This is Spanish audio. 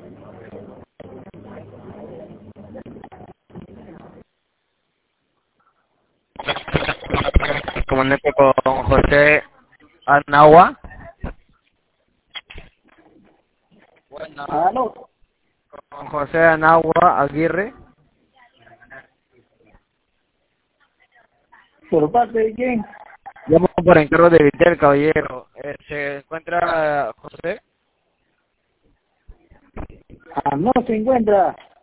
Comunico con José Anagua. ¿Aló? Con José Anagua Aguirre. ¿Por parte de quién? Llamo por encargo de Vitel, caballero. ¿Se encuentra José? No se encuentra.